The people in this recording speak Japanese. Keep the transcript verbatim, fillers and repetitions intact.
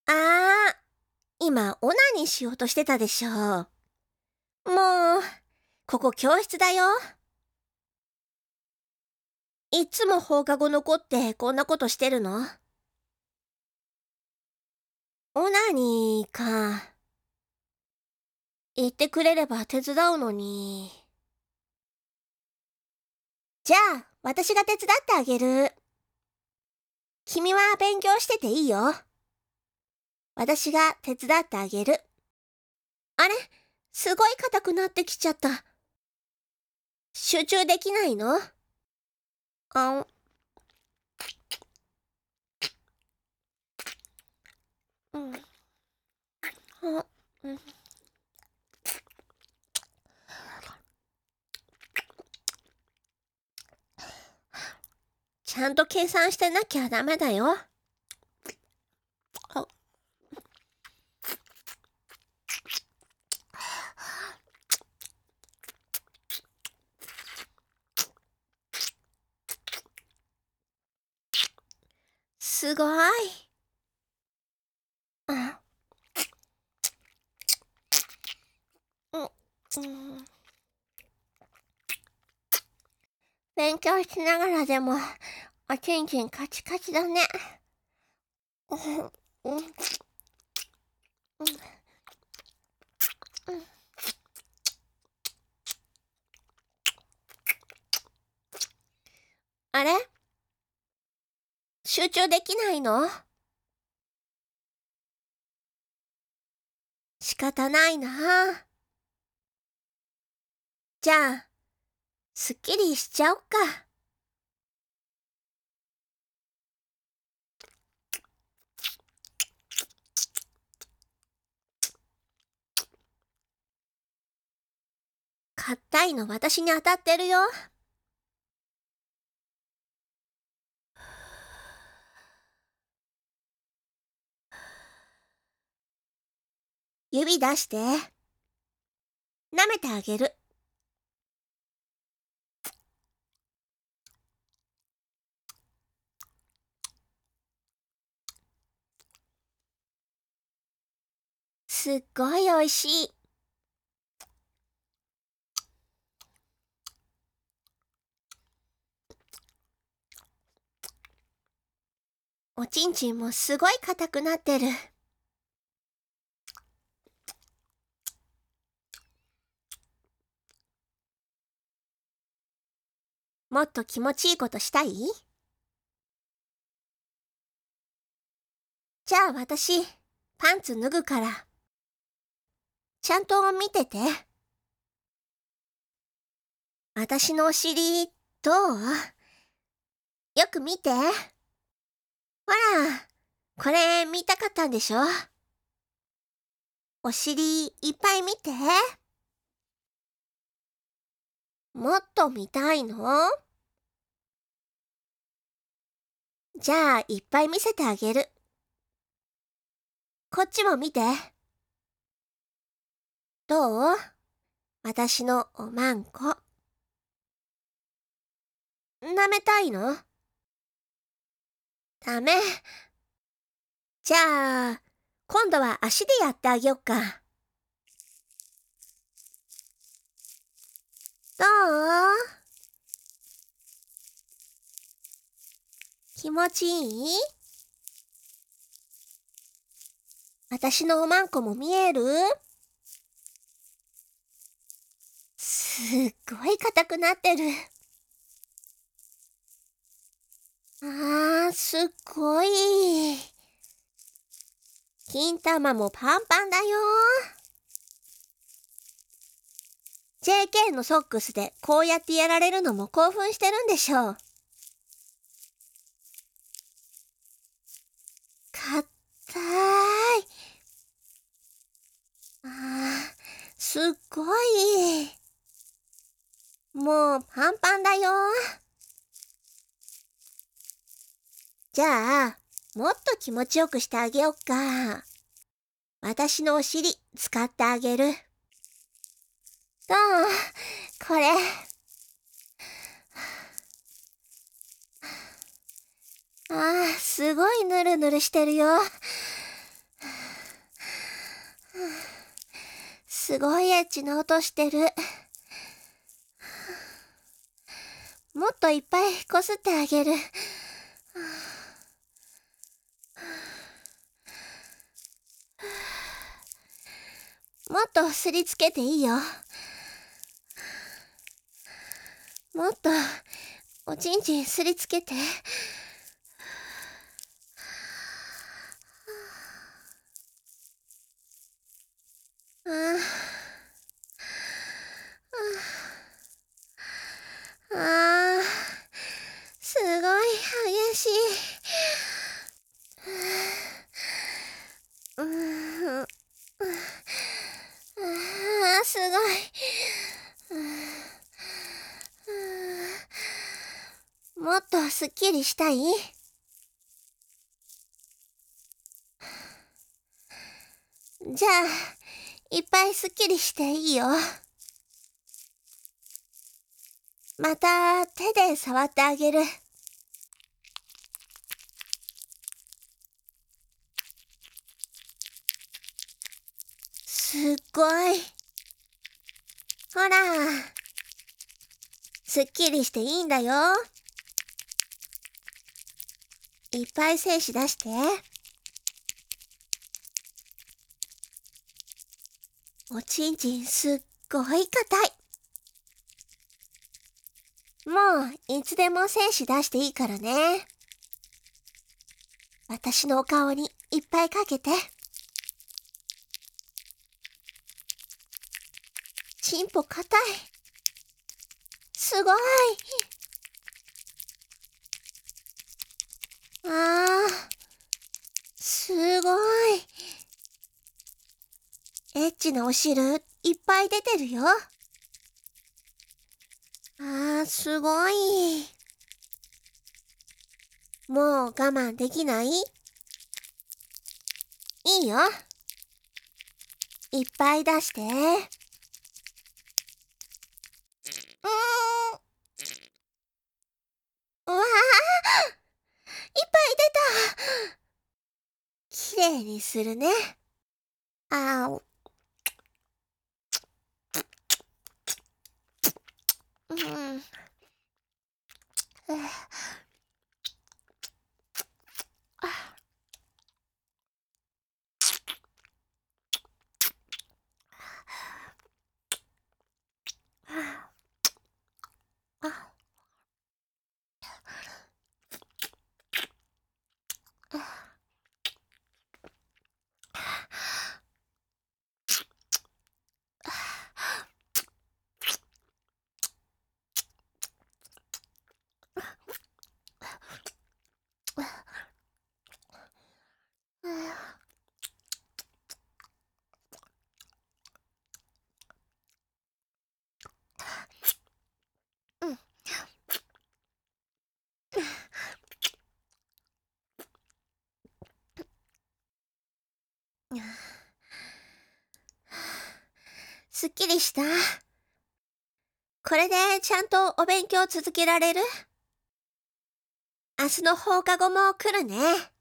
あー、今、オナニーしようとしてたでしょ。もう、ここ教室だよ。いつも放課後残ってこんなことしてるの？オナニーか。言ってくれれば手伝うのに。じゃあ、私が手伝ってあげる。君は勉強してていいよ。私が手伝ってあげる。あれ？すごい硬くなってきちゃった。集中できないの？あん、うん、あ、うん。ちゃんと計算してなきゃダメだよ。あ、すごい。あ、うん、うん。勉強しながらでも、おちんちんカチカチだね。うん、うん、うん、うん。あれ？集中できないの？仕方ないな。じゃあ、すっきりしちゃおっか。硬いの私に当たってるよ。指出して。舐めてあげる。すっごいおいしい。おちんちんもすごい硬くなってる。もっと気持ちいいことしたい？じゃあ私、パンツ脱ぐから。ちゃんと見てて。私のお尻、どう？よく見て。ほら、これ見たかったんでしょ？お尻いっぱい見て。もっと見たいの？じゃあいっぱい見せてあげる。こっちも見て。どう？私のおまんこ。舐めたいの？ダメ。じゃあ、今度は足でやってあげよっか。どう？気持ちいい？私のおまんこも見える？すっごい硬くなってる。あー、すっごい。金玉もパンパンだよ。ジェーケー のソックスでこうやってやられるのも興奮してるんでしょう。かったーい。あー、すっごい。もうパンパンだよ。じゃあ、もっと気持ちよくしてあげよっか。私のお尻使ってあげる。どう？これ。あー、すごいヌルヌルしてるよ。 すごいエッチな音してる。もっといっぱいこすってあげる。もっとすりつけていいよ。もっとおちんちんすりつけて。ああ、ああ、すごい激しい。うん、ああ、すごい。もっとすっきりしたい？じゃあ、いっぱいすっきりしていいよ。また手で触ってあげる。すっごい。ほら、すっきりしていいんだよ。いっぱい精子出して。おちんちんすっごい硬い。もういつでも精子出していいからね。私のお顔にいっぱいかけて。ちんぽ硬い。すごい。ああ、すごい。エッチなお汁いっぱい出てるよ。ああ、すごい。もう我慢できない？いいよ。いっぱい出して。うーん。いっうわあ、いっぱい出た。きれいにするね。あー、うん。すっきりした？これでちゃんとお勉強続けられる？明日の放課後も来るね。